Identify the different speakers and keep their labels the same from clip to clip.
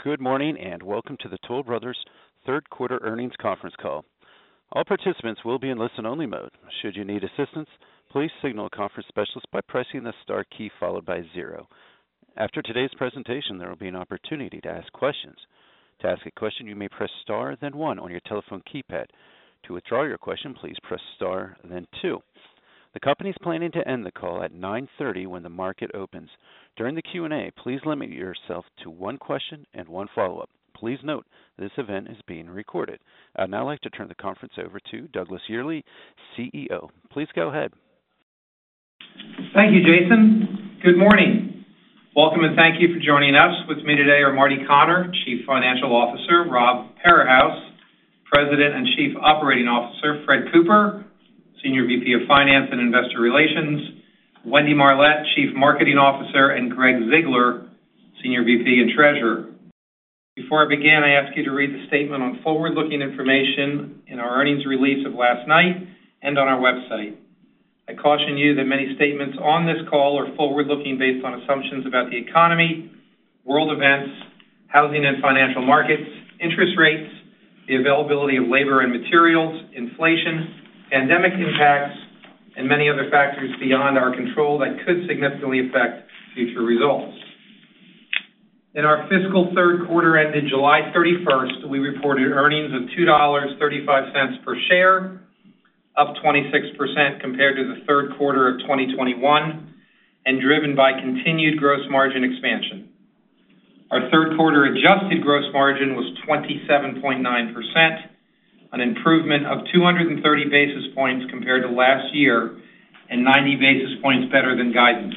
Speaker 1: Good morning and welcome to the Toll Brothers third quarter earnings conference call. All participants will be in listen-only mode. Should you need assistance, please signal a conference specialist by pressing the star key followed by 0. After today's presentation, there will be an opportunity to ask questions. To ask a question, you may press star, then 1 on your telephone keypad. To withdraw your question, please press star, then 2. The company is planning to end the call at 9:30 when the market opens. During the Q&A, please limit yourself to one question and one follow-up. Please note, this event is being recorded. I'd now like to turn the conference over to Douglas Yearley, CEO. Please go ahead.
Speaker 2: Thank you, Jason. Good morning. Welcome and thank you for joining us. With me today are Marty Connor, Chief Financial Officer, Rob Parahus, President and Chief Operating Officer, Fred Cooper, Senior VP of Finance and Investor Relations, Wendy Marlette, Chief Marketing Officer, and Greg Ziegler, Senior VP and Treasurer. Before I begin, I ask you to read the statement on forward-looking information in our earnings release of last night and on our website. I caution you that many statements on this call are forward-looking based on assumptions about the economy, world events, housing and financial markets, interest rates, the availability of labor and materials, inflation, pandemic impacts, and many other factors beyond our control that could significantly affect future results. In our fiscal third quarter ended July 31st, we reported earnings of $2.35 per share, up 26% compared to the third quarter of 2021, and driven by continued gross margin expansion. Our third quarter adjusted gross margin was 27.9%, an improvement of 230 basis points compared to last year and 90 basis points better than guidance.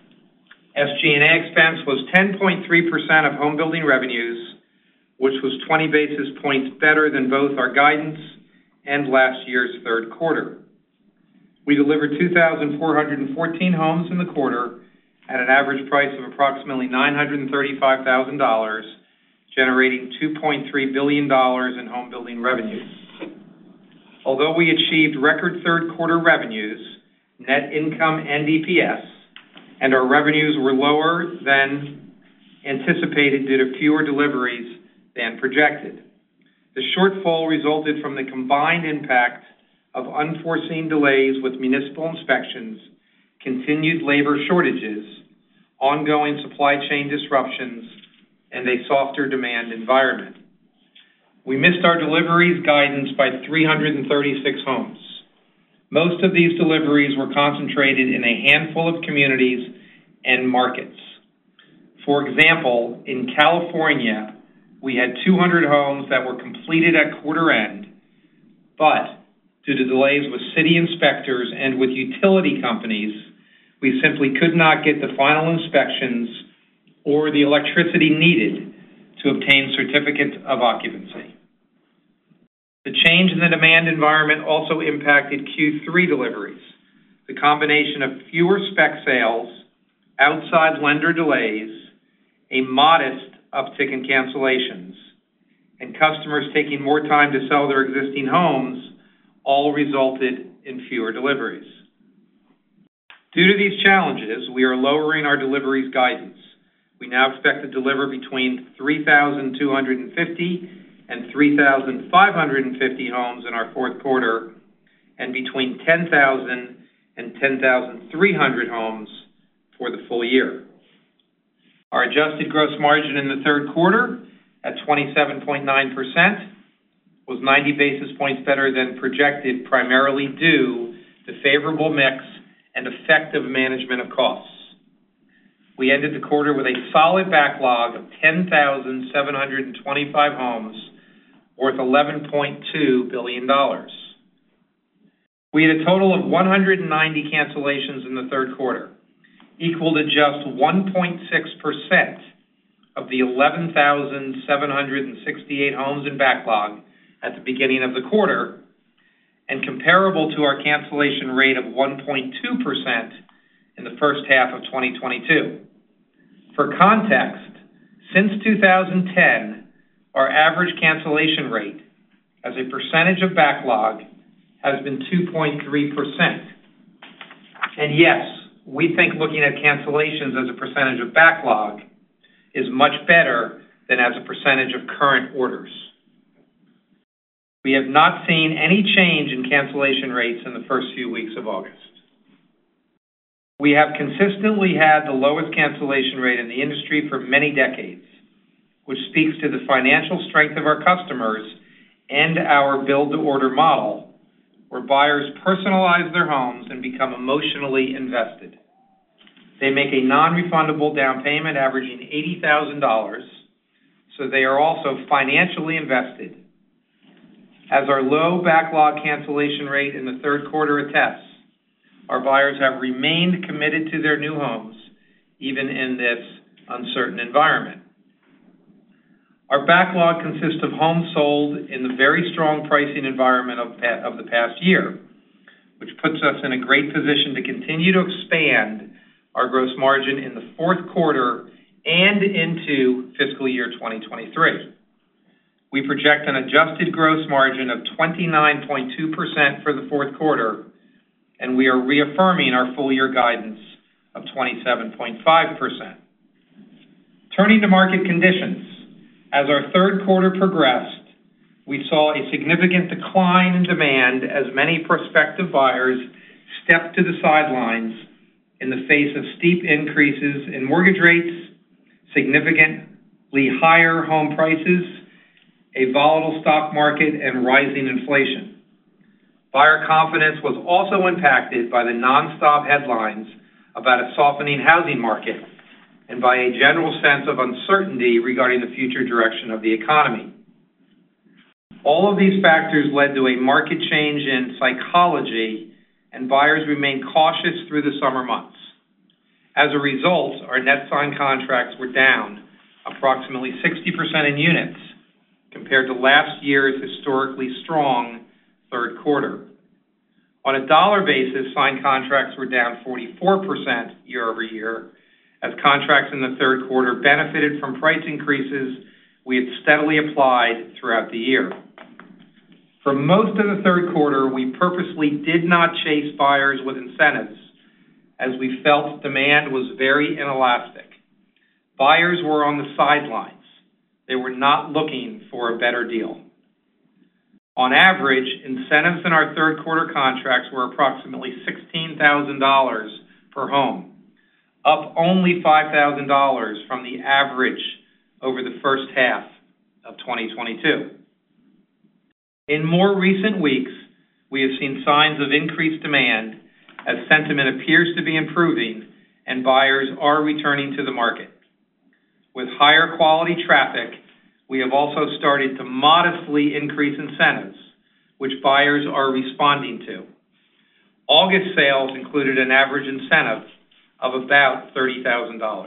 Speaker 2: SG&A expense was 10.3% of home building revenues, which was 20 basis points better than both our guidance and last year's third quarter. We delivered 2,414 homes in the quarter at an average price of approximately $935,000, generating $2.3 billion in home building revenues. Although we achieved record third quarter revenues, net income and EPS, and our revenues were lower than anticipated due to fewer deliveries than projected. The shortfall resulted from the combined impact of unforeseen delays with municipal inspections, continued labor shortages, ongoing supply chain disruptions, and a softer demand environment. We missed our deliveries guidance by 336 homes. Most of these deliveries were concentrated in a handful of communities and markets. For example, in California, we had 200 homes that were completed at quarter end, but due to delays with city inspectors and with utility companies, we simply could not get the final inspections or the electricity needed to obtain certificate of occupancy. The change in the demand environment also impacted Q3 deliveries. The combination of fewer spec sales, outside lender delays, a modest uptick in cancellations, and customers taking more time to sell their existing homes all resulted in fewer deliveries. Due to these challenges, we are lowering our deliveries guidance. We now expect to deliver between 3,250 and 3,550 homes in our fourth quarter, and between 10,000 and 10,300 homes for the full year. Our adjusted gross margin in the third quarter at 27.9% was 90 basis points better than projected, primarily due to favorable mix and effective management of costs. We ended the quarter with a solid backlog of 10,725 homes, worth $11.2 billion. We had a total of 190 cancellations in the third quarter, equal to just 1.6% of the 11,768 homes in backlog at the beginning of the quarter, and comparable to our cancellation rate of 1.2% in the first half of 2022. For context, since 2010, our average cancellation rate as a percentage of backlog has been 2.3%. And yes, we think looking at cancellations as a percentage of backlog is much better than as a percentage of current orders. We have not seen any change in cancellation rates in the first few weeks of August. We have consistently had the lowest cancellation rate in the industry for many decades, which speaks to the financial strength of our customers and our build-to-order model, where buyers personalize their homes and become emotionally invested. They make a non-refundable down payment averaging $80,000, so they are also financially invested. As our low backlog cancellation rate in the third quarter attests, our buyers have remained committed to their new homes, even in this uncertain environment. Our backlog consists of homes sold in the very strong pricing environment of the past year, which puts us in a great position to continue to expand our gross margin in the fourth quarter and into fiscal year 2023. We project an adjusted gross margin of 29.2% for the fourth quarter, and we are reaffirming our full-year guidance of 27.5%. Turning to market conditions, as our third quarter progressed, we saw a significant decline in demand as many prospective buyers stepped to the sidelines in the face of steep increases in mortgage rates, significantly higher home prices, a volatile stock market, and rising inflation. Buyer confidence was also impacted by the nonstop headlines about a softening housing market and by a general sense of uncertainty regarding the future direction of the economy. All of these factors led to a market change in psychology, and buyers remained cautious through the summer months. As a result, our net signed contracts were down approximately 60% in units compared to last year's historically strong third quarter. On a dollar basis, signed contracts were down 44% year over year, as contracts in the third quarter benefited from price increases we had steadily applied throughout the year. For most of the third quarter, we purposely did not chase buyers with incentives, as we felt demand was very inelastic. Buyers were on the sidelines. They were not looking for a better deal. On average, incentives in our third quarter contracts were approximately $16,000 per home, up only $5,000 from the average over the first half of 2022. In more recent weeks, we have seen signs of increased demand as sentiment appears to be improving and buyers are returning to the market. With higher quality traffic, we have also started to modestly increase incentives, which buyers are responding to. August sales included an average incentive of about $30,000.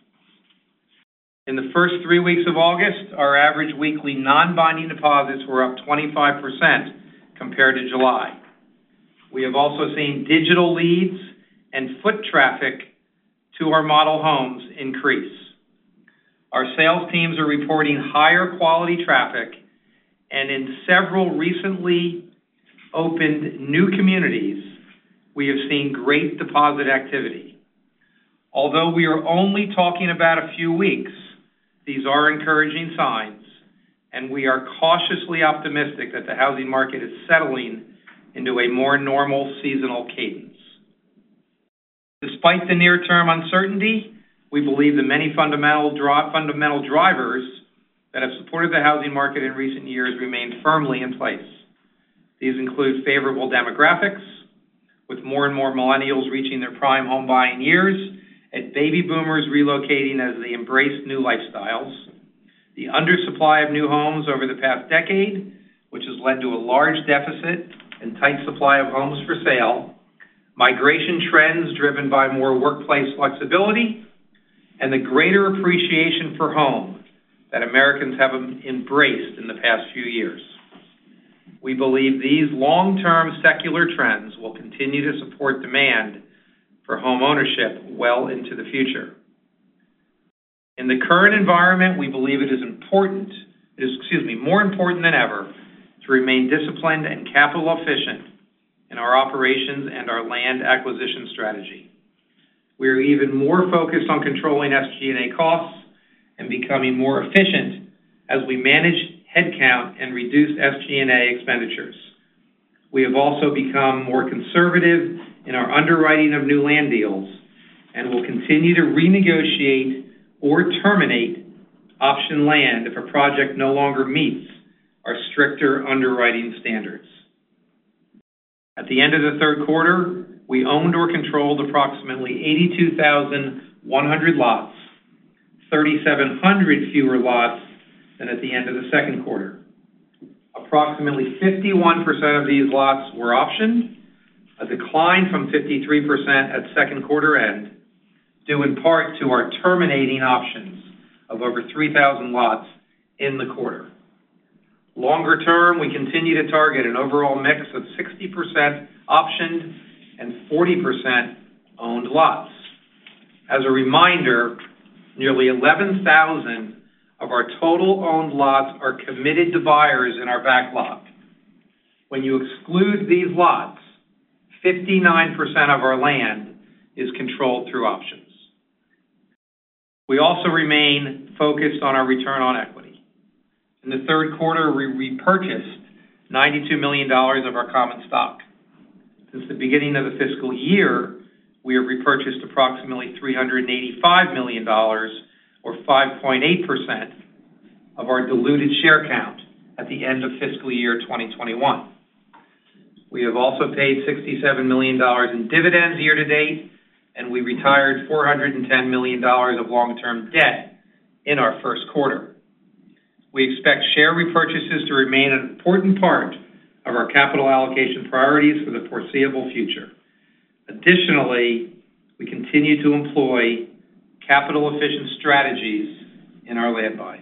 Speaker 2: In the first 3 weeks of August, our average weekly non-binding deposits were up 25% compared to July. We have also seen digital leads and foot traffic to our model homes increase. Our sales teams are reporting higher quality traffic, and in several recently opened new communities, we have seen great deposit activity. Although we are only talking about a few weeks, these are encouraging signs, and we are cautiously optimistic that the housing market is settling into a more normal seasonal cadence. Despite the near-term uncertainty, we believe the many fundamental drivers that have supported the housing market in recent years remain firmly in place. These include favorable demographics, with more and more millennials reaching their prime home buying years, and baby boomers relocating as they embrace new lifestyles, the undersupply of new homes over the past decade, which has led to a large deficit and tight supply of homes for sale, migration trends driven by more workplace flexibility, and the greater appreciation for home that Americans have embraced in the past few years. We believe these long-term secular trends will continue to support demand for home ownership well into the future. In the current environment, we believe it is more important than ever to remain disciplined and capital efficient in our operations and our land acquisition strategy. We are even more focused on controlling SG&A costs and becoming more efficient as we manage headcount and reduce SG&A expenditures. We have also become more conservative in our underwriting of new land deals and will continue to renegotiate or terminate option land if a project no longer meets our stricter underwriting standards. At the end of the third quarter, we owned or controlled approximately 82,100 lots, 3,700 fewer lots than at the end of the second quarter. Approximately 51% of these lots were optioned, a decline from 53% at second quarter end, due in part to our terminating options of over 3,000 lots in the quarter. Longer term, we continue to target an overall mix of 60% optioned and 40% owned lots. As a reminder, nearly 11,000 of our total owned lots are committed to buyers in our backlog. When you exclude these lots, 59% of our land is controlled through options. We also remain focused on our return on equity. In the third quarter, we repurchased $92 million of our common stock. Since the beginning of the fiscal year, we have repurchased approximately $385 million, or 5.8% of our diluted share count at the end of fiscal year 2021. We have also paid $67 million in dividends year to date, and we retired $410 million of long-term debt in our first quarter. We expect share repurchases to remain an important part of our capital allocation priorities for the foreseeable future. Additionally, we continue to employ capital-efficient strategies in our land buy.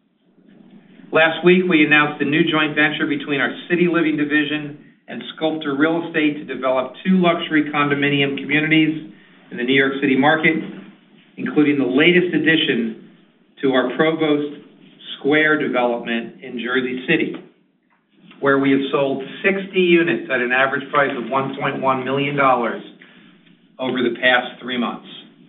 Speaker 2: Last week, we announced a new joint venture between our City Living division and Sculptor Real Estate to develop 2 luxury condominium communities in the New York City market, including the latest addition to our Provost Square development in Jersey City, where we have sold 60 units at an average price of $1.1 million over the past 3 months.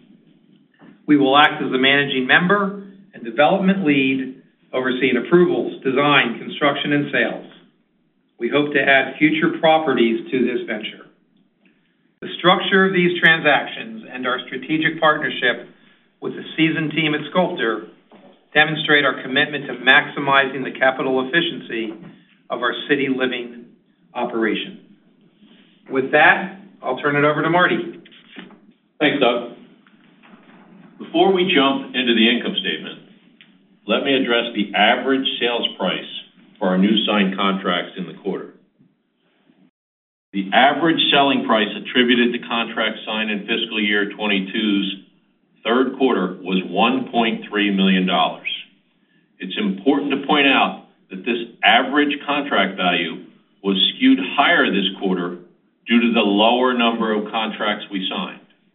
Speaker 2: We will act as the managing member and development lead, overseeing approvals, design, construction, and sales. We hope to add future properties to this venture. The structure of these transactions and our strategic partnership with the seasoned team at Sculptor demonstrate our commitment to maximizing the capital efficiency of our City Living operation. With that, I'll turn it over to Marty.
Speaker 3: Thanks, Doug. Before we jump into the income statement, let me address the average sales price for our new signed contracts in the quarter. The average selling price attributed to contracts signed in fiscal year 22's third quarter was $1.3 million. It's important to point out that this average contract value was skewed higher this quarter due to the lower number of contracts we signed.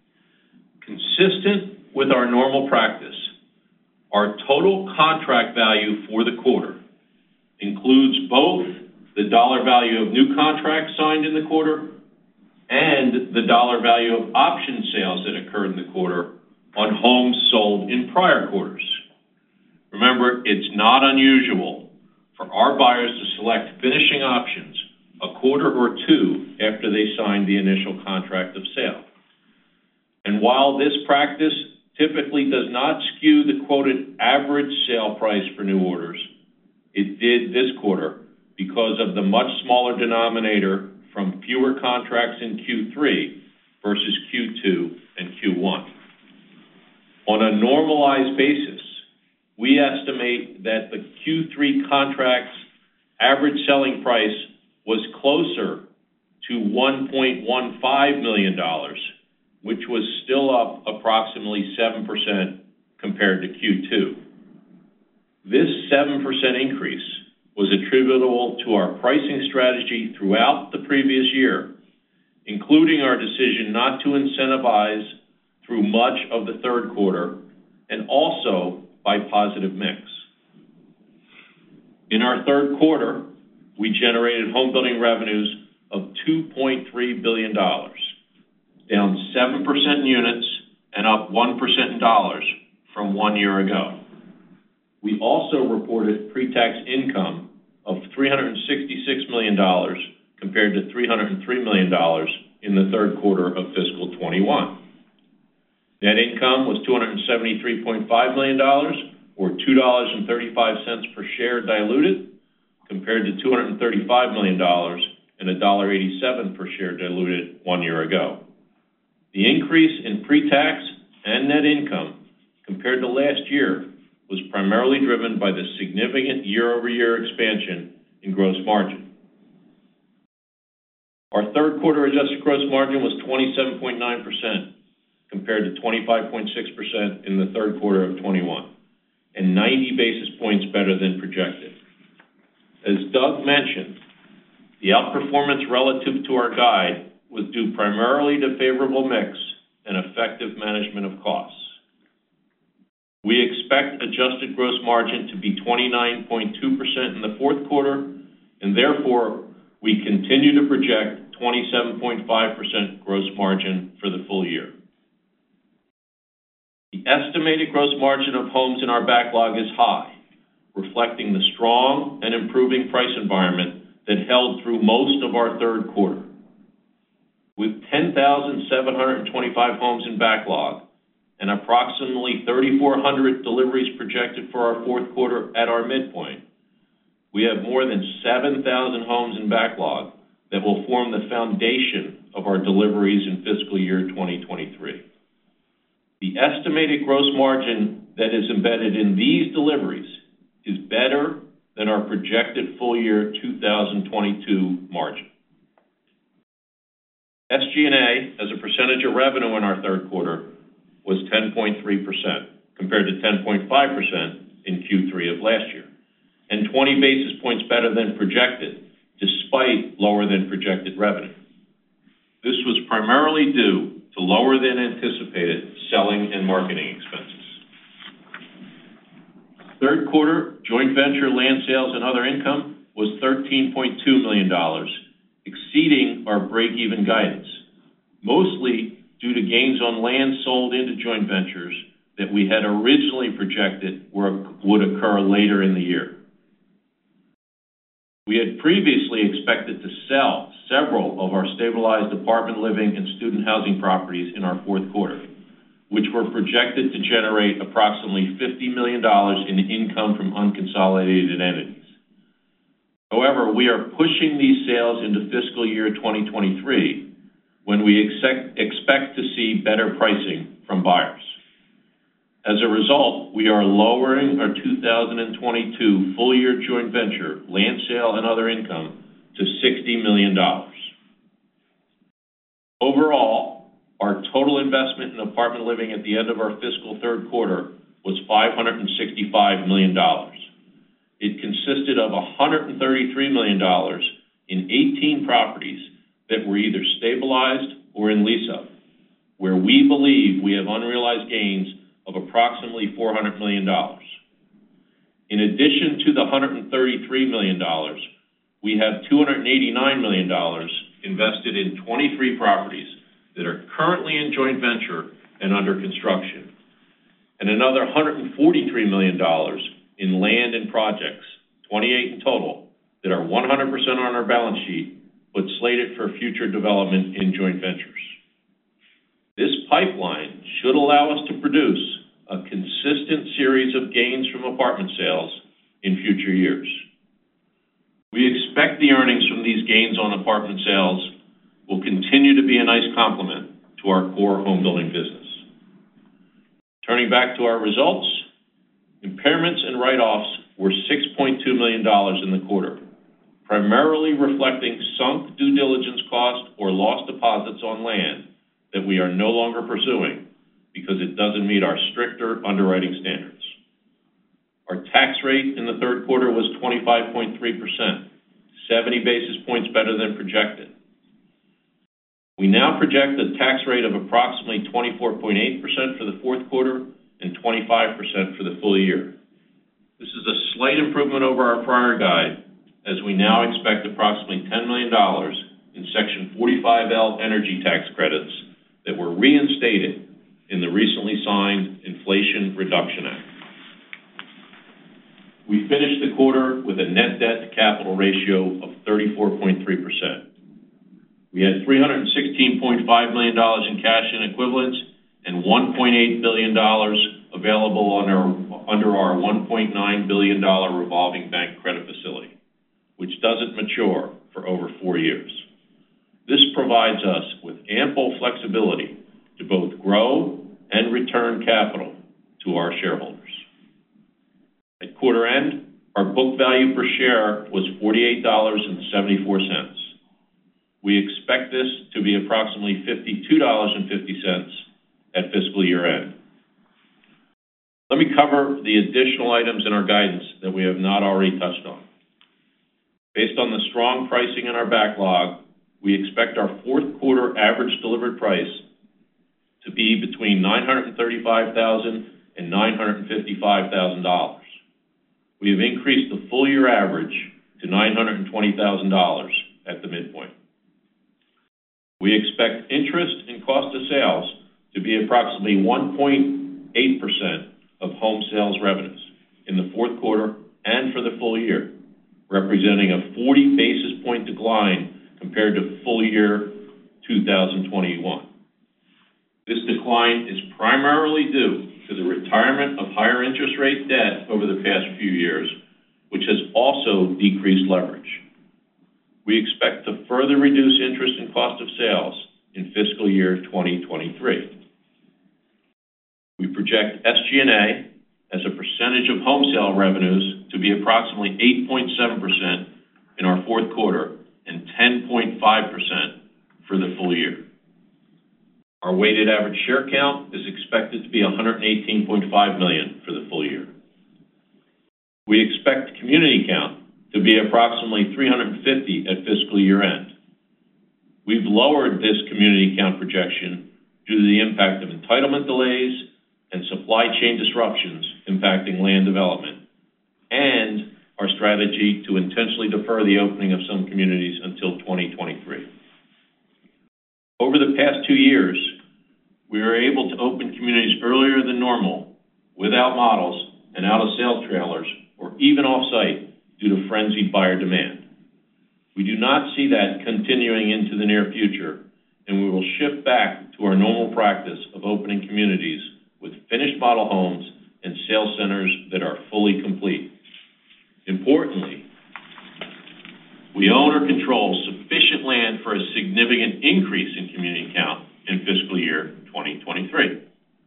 Speaker 3: Consistent with our normal practice, our total contract value for the quarter includes both the dollar value of new contracts signed in the quarter and the dollar value of option sales that occurred in the quarter on homes sold in prior quarters. Remember, it's not unusual for our buyers to select finishing options a quarter or 2 after they signed the initial contract of sale. And while this practice typically does not skew the quoted average sale price for new orders, it did this quarter because of the much smaller denominator from fewer contracts in Q3 versus Q2 and Q1. On a normalized basis, we estimate that the Q3 contract's average selling price was closer to $1.15 million, which was still up approximately 7% compared to Q2. This 7% increase was attributable to our pricing strategy throughout the previous year, including our decision not to incentivize through much of the third quarter, and also by positive mix. In our third quarter, we generated home building revenues of $2.3 billion, down 7% in units and up 1% in dollars from 1 year ago. We also reported pre-tax income of $366 million compared to $303 million in the third quarter of fiscal 21. Net income was $273.5 million, or $2.35 per share diluted, compared to $235 million and $1.87 per share diluted 1 year ago. The increase in pre-tax and net income compared to last year was primarily driven by the significant year-over-year expansion in gross margin. Our third quarter adjusted gross margin was 27.9% compared to 25.6% in the third quarter of 21, and 90 basis points better than projected. As Doug mentioned, the outperformance relative to our guide was due primarily to favorable mix and effective management of costs. We expect adjusted gross margin to be 29.2% in the fourth quarter, and therefore we continue to project 27.5% gross margin for the full year. The estimated gross margin of homes in our backlog is high, reflecting the strong and improving price environment that held through most of our third quarter. With 10,725 homes in backlog and approximately 3,400 deliveries projected for our fourth quarter at our midpoint, we have more than 7,000 homes in backlog that will form the foundation of our deliveries in fiscal year 2023. The estimated gross margin that is embedded in these deliveries is better than our projected full year 2022 margin. SG&A as a percentage of revenue in our third quarter was 10.3% compared to 10.5% in Q3 of last year, and 20 basis points better than projected despite lower than projected revenue. This was primarily due to lower than anticipated selling and marketing expenses. Third quarter joint venture land sales and other income was $13.2 million, exceeding our break-even guidance, mostly due to gains on land sold into joint ventures that we had originally projected would occur later in the year. We had previously expected to sell several of our stabilized apartment living and student housing properties in our fourth quarter, which were projected to generate approximately $50 million in income from unconsolidated entities. However, we are pushing these sales into fiscal year 2023 when we expect to see better pricing from buyers. As a result, we are lowering our 2022 full-year joint venture land sale and other income to $60 million. Overall, our total investment in apartment living at the end of our fiscal third quarter was $565 million. It consisted of $133 million in 18 properties that were either stabilized or in lease-up, where we believe we have unrealized gains of approximately $400 million. In addition to the $133 million, we have $289 million invested in 23 properties that are currently in joint venture and under construction, and another $143 million in land and projects, 28 in total, that are 100% on our balance sheet, but slated for future development in joint ventures. This pipeline should allow us to produce a consistent series of gains from apartment sales in future years. We expect the earnings from these gains on apartment sales will continue to be a nice complement to our core home building business. Turning back to our results, impairments and write-offs were $6.2 million in the quarter, primarily reflecting sunk due diligence cost or lost deposits on land that we are no longer pursuing because it doesn't meet our stricter underwriting standards. Our tax rate in the third quarter was 25.3%, 70 basis points better than projected. We now project a tax rate of approximately 24.8% for the fourth quarter and 25% for the full year. This is a slight improvement over our prior guide, as we now expect approximately $10 million in Section 45L energy tax credits that were reinstated in the recently signed Inflation Reduction Act. We finished the quarter with a net debt to capital ratio of 34.3%. We had $316.5 million in cash and equivalents and $1.8 billion available under our $1.9 billion revolving bank credit facility, which doesn't mature for over 4 years. This provides us with ample flexibility to both grow and return capital to our shareholders. At quarter end, our book value per share was $48.74. We expect this to be approximately $52.50 at fiscal year end. Let me cover the additional items in our guidance that we have not already touched on. Based on the strong pricing in our backlog, we expect our fourth quarter average delivered price to be between $935,000 and $955,000. We have increased the full year average to $920,000 at the midpoint. We expect interest and cost of sales to be approximately 1.8% of home sales revenues in the fourth quarter and for the full year, representing a 40 basis point decline compared to full year 2021. This decline is primarily due to the retirement of higher interest rate debt over the past few years, which has also decreased leverage. We expect to further reduce interest and cost of sales in fiscal year 2023. We project SG&A as a percentage of home sale revenues to be approximately 8.7% in our fourth quarter and 10.5% for the full year. Our weighted average share count is expected to be 118.5 million for the full year. We expect community count to be approximately 350 at fiscal year end. We've lowered this community count projection due to the impact of entitlement delays and supply chain disruptions impacting land development, and our strategy to intentionally defer the opening of some communities until 2023. Over the past 2 years, we were able to open communities earlier than normal without models and out of sale trailers or even off-site due to frenzied buyer demand. We do not see that continuing into the near future, and we will shift back to our normal practice of opening communities with finished model homes and sales centers that are fully complete. Importantly, we own or control sufficient land for a significant increase in community count in fiscal year 2023.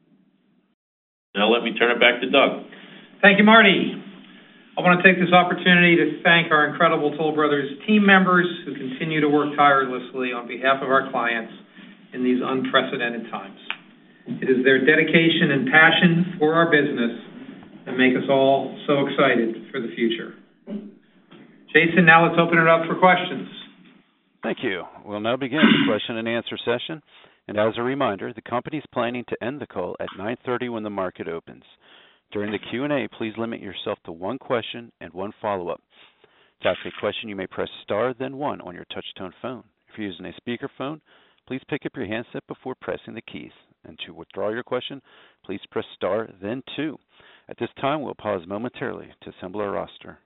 Speaker 3: Now let me turn it back to Doug.
Speaker 2: Thank you, Marty. I want to take this opportunity to thank our incredible Toll Brothers team members who continue to work tirelessly on behalf of our clients in these unprecedented times. It is their dedication and passion for our business that make us all so excited for the future. Jason, now let's open it up for questions.
Speaker 1: Thank you. We'll now begin the question and answer session. And as a reminder, the company is planning to end the call at 9:30 when the market opens. During the Q&A, please limit yourself to one question and one follow-up. To ask a question, you may press star, then one on your touch-tone phone. If you're using a speakerphone, please pick up your handset before pressing the keys. And to withdraw your question, please press star, then two. At this time, we'll pause momentarily to assemble our roster.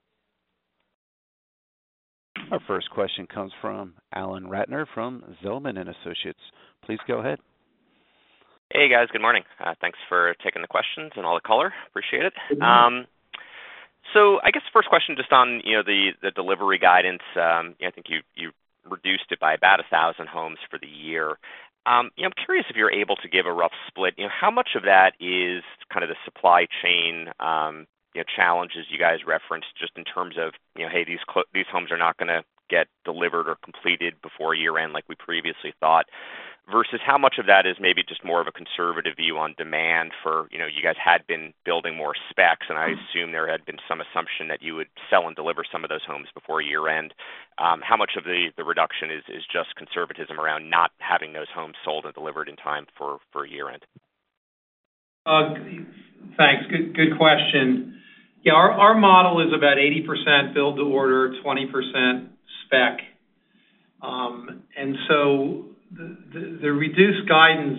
Speaker 1: Our first question comes from Alan Ratner from Zelman & Associates. Please go ahead.
Speaker 4: Hey, guys. Good morning. Thanks for taking the questions and all the color. Appreciate it. So I guess the first question just on, the delivery guidance. I think you reduced it by about 1,000 homes for the year. I'm curious if you're able to give a rough split. How much of that is kind of the supply chain challenges you guys referenced, just in terms of, hey, these homes are not going to get delivered or completed before year end like we previously thought, versus how much of that is maybe just more of a conservative view on demand for, you guys had been building more specs, and I assume there had been some assumption that you would sell and deliver some of those homes before year end. How much of the reduction is just conservatism around not having those homes sold and delivered in time for year end?
Speaker 2: Thanks. Good question. Yeah, our model is about 80% build to order, 20% spec. And so the reduced guidance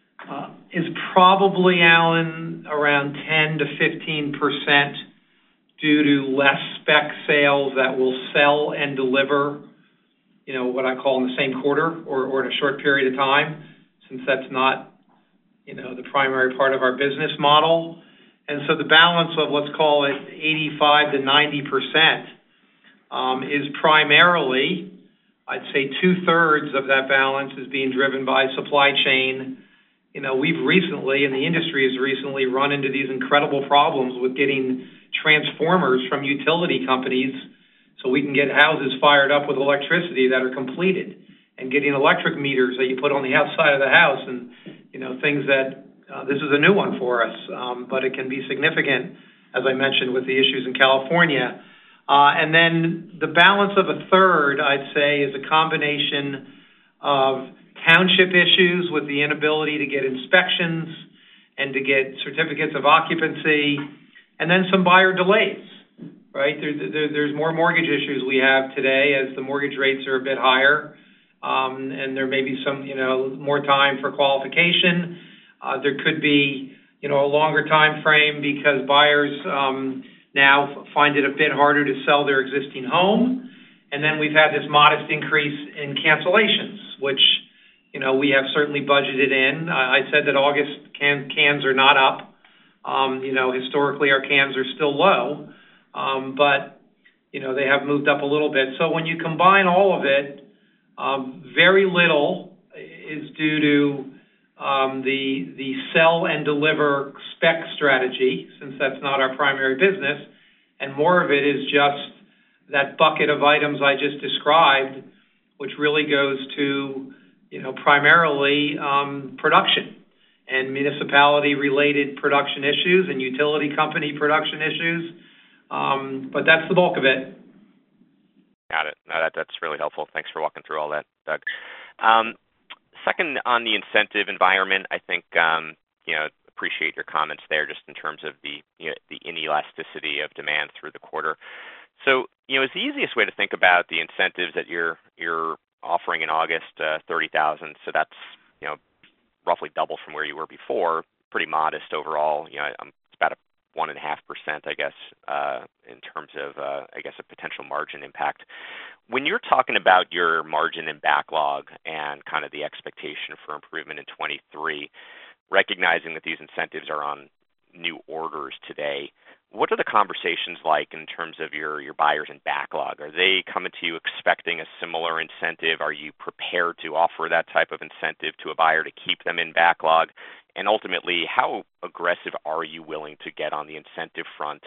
Speaker 2: is probably, Alan, around 10 to 15% due to less spec sales that will sell and deliver, what I call in the same quarter or in a short period of time, since that's not, the primary part of our business model. And so the balance of, let's call it 85 to 90%, is primarily, I'd say 2/3 of that balance is being driven by supply chain. We've recently, and the industry has recently run into these incredible problems with getting transformers from utility companies so we can get houses fired up with electricity that are completed, and getting electric meters that you put on the outside of the house, and, things that, this is a new one for us, but it can be significant, as I mentioned, with the issues in California. And then the balance of 1/3, I'd say, is a combination of township issues with the inability to get inspections and to get certificates of occupancy, and then some buyer delays, right? There's more mortgage issues we have today as the mortgage rates are a bit higher, and there may be some, more time for qualification. There could be, a longer time frame because buyers now find it a bit harder to sell their existing home. And then we've had this modest increase in cancellations, which, we have certainly budgeted in. I said that August cans are not up. Historically our cans are still low, but, they have moved up a little bit. So when you combine all of it, very little is due to the sell and deliver spec strategy, since that's not our primary business, and more of it is just that bucket of items I just described, which really goes to, primarily production and municipality-related production issues and utility company production issues, but that's the bulk of it.
Speaker 4: Got it. No, that's really helpful. Thanks for walking through all that, Doug. Second, on the incentive environment, I think, appreciate your comments there just in terms of the inelasticity of demand through the quarter. So, is the easiest way to think about the incentives that you're offering in August, $30,000, so that's, roughly double from where you were before, pretty modest overall. It's about 1.5%, I guess, in terms of, a potential margin impact. When you're talking about your margin and backlog and kind of the expectation for improvement in 23, recognizing that these incentives are on new orders today, what are the conversations like in terms of your buyers and backlog? Are they coming to you expecting a similar incentive? Are you prepared to offer that type of incentive to a buyer to keep them in backlog? And ultimately, how aggressive are you willing to get on the incentive front,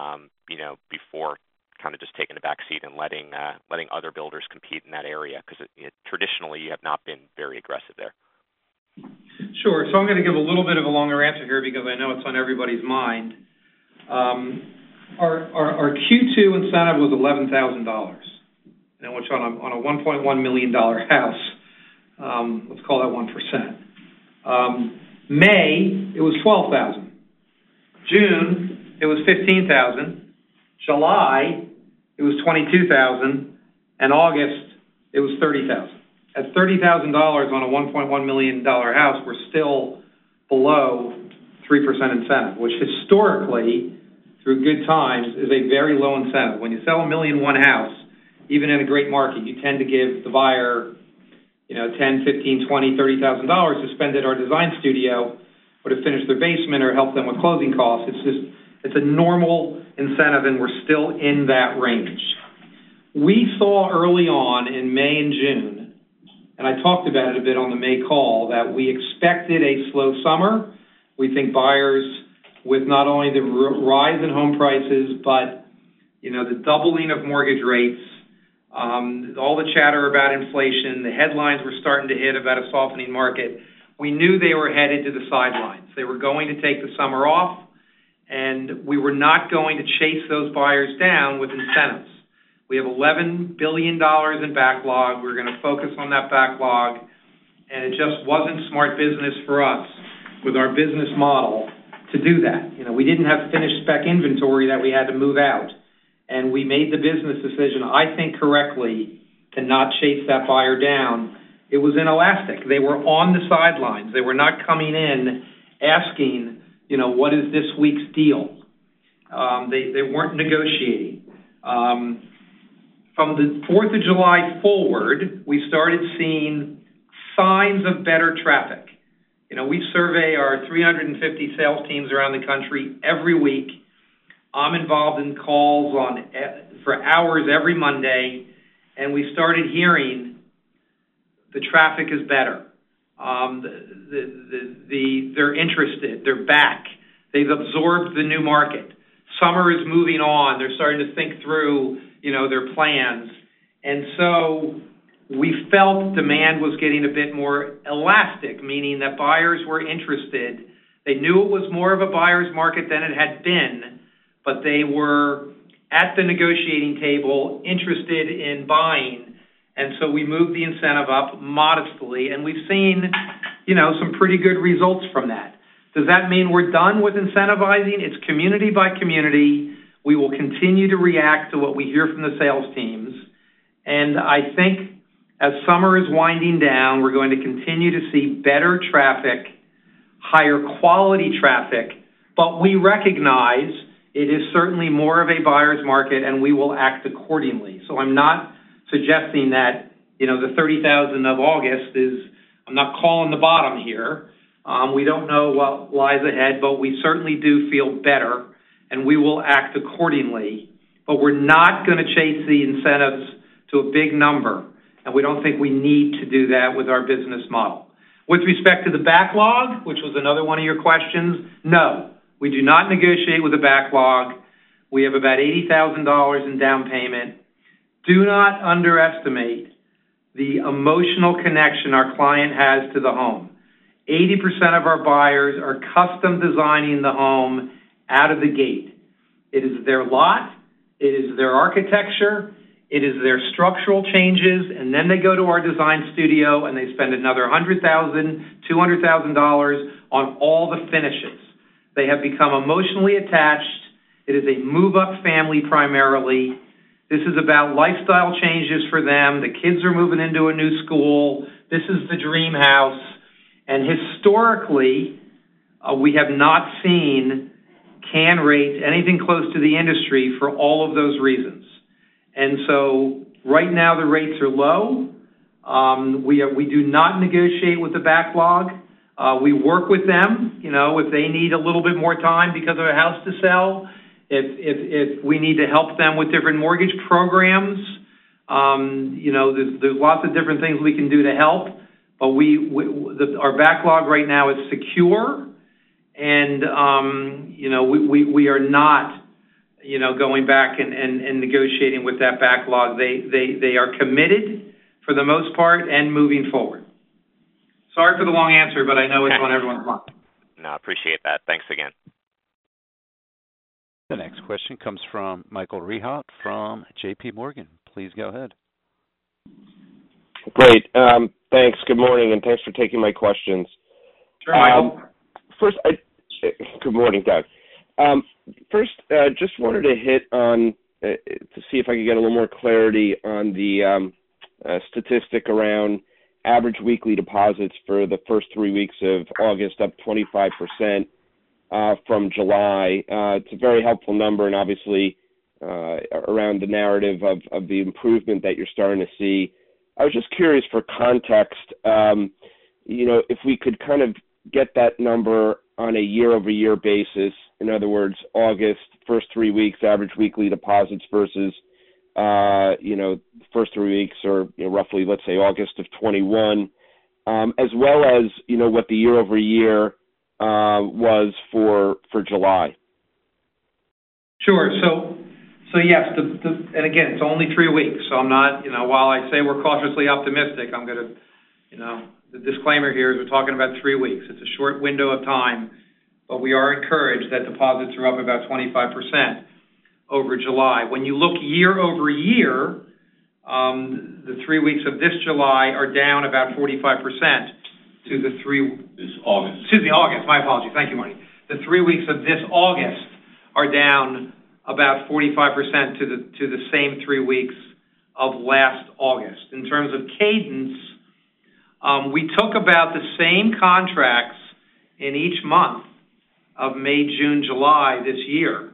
Speaker 4: before kind of just taking a back seat and letting other builders compete in that area? Because traditionally, you have not been very aggressive there.
Speaker 2: Sure. So I'm going to give a little bit of a longer answer here because I know it's on everybody's mind. Our Q2 incentive was $11,000, which on a $1.1 million house, let's call that 1%. May, it was $12,000. June, it was $15,000. July, it was $22,000. And August, it was $30,000. At $30,000 on a $1.1 million house, we're still below 3% incentive, which historically, through good times, is a very low incentive. When you sell $1.1 million house, even in a great market, you tend to give the buyer, $10,000, $15,000, $20,000, $30,000 to spend at our design studio, or to finish their basement, or help them with closing costs. It's a normal incentive, and we're still in that range. We saw early on in May and June, and I talked about it a bit on the May call, that we expected a slow summer. We think buyers, with not only the rise in home prices, but the doubling of mortgage rates, all the chatter about inflation, the headlines were starting to hit about a softening market. We knew they were headed to the sidelines. They were going to take the summer off, and we were not going to chase those buyers down with incentives. We have $11 billion in backlog. We're going to focus on that backlog, and it just wasn't smart business for us with our business model to do that. We didn't have finished spec inventory that we had to move out, and we made the business decision, I think correctly, to not chase that buyer down. It was inelastic. They were on the sidelines. They were not coming in asking, what is this week's deal? They weren't negotiating. From the 4th of July forward, we started seeing signs of better traffic. You know, we survey our 350 sales teams around the country every week. I'm involved in calls for hours every Monday, and we started hearing the traffic is better. They're interested. They're back. They've absorbed the new market. Summer is moving on. They're starting to think through, their plans. And so we felt demand was getting a bit more elastic, meaning that buyers were interested. They knew it was more of a buyer's market than it had been, but they were at the negotiating table interested in buying. And so we moved the incentive up modestly, and we've seen, some pretty good results from that. Does that mean we're done with incentivizing? It's community by community. We will continue to react to what we hear from the sales teams. And I think as summer is winding down, we're going to continue to see better traffic, higher quality traffic, but we recognize it is certainly more of a buyer's market, and we will act accordingly. So I'm not suggesting that, the 30,000 of August I'm not calling the bottom here. We don't know what lies ahead, but we certainly do feel better, and we will act accordingly. But we're not going to chase the incentives to a big number, and we don't think we need to do that with our business model. With respect to the backlog, which was another one of your questions, no, we do not negotiate with the backlog. We have about $80,000 in down payment. Do not underestimate the emotional connection our client has to the home. 80% of our buyers are custom designing the home out of the gate. It is their lot, it is their architecture, it is their structural changes, and then they go to our design studio and they spend another $100,000, $200,000 on all the finishes. They have become emotionally attached. It is a move-up family primarily. This is about lifestyle changes for them. The kids are moving into a new school. This is the dream house. And historically, we have not seen can rates anything close to the industry for all of those reasons. And so right now the rates are low. We do not negotiate with the backlog. We work with them, if they need a little bit more time because of a house to sell, if we need to help them with different mortgage programs, there's lots of different things we can do to help. But our backlog right now is secure, and we are not going back and negotiating with that backlog. They are committed for the most part and moving forward. Sorry for the long answer, but I know it's on everyone's mind.
Speaker 4: No, I appreciate that. Thanks again.
Speaker 1: The next question comes from Michael Rehaut from J.P. Morgan. Please go ahead.
Speaker 5: Great. Thanks. Good morning, and thanks for taking my questions.
Speaker 2: Sure, Michael.
Speaker 5: First, good morning, Doug. First, just wanted to hit on to see if I could get a little more clarity on the statistic around average weekly deposits for the first 3 weeks of August, up 25% from July. It's a very helpful number, and obviously around the narrative of the improvement that you're starting to see. I was just curious for context, if we could kind of get that number on a year-over-year basis. In other words, August, first 3 weeks, average weekly deposits versus, first 3 weeks or roughly, let's say, August of 21, as well as, what the year-over-year was for July.
Speaker 2: Sure. So yes, and again, it's only 3 weeks, so I'm not, while I say we're cautiously optimistic, I'm going to, the disclaimer here is we're talking about 3 weeks. It's a short window of time, but we are encouraged that deposits are up about 25% over July. When you look year over year, the 3 weeks of this July are down about 45% to the August. My apologies. Thank you, Marty. The 3 weeks of this August are down about 45% to the same 3 weeks of last August. In terms of cadence, we took about the same contracts in each month of May, June, July this year.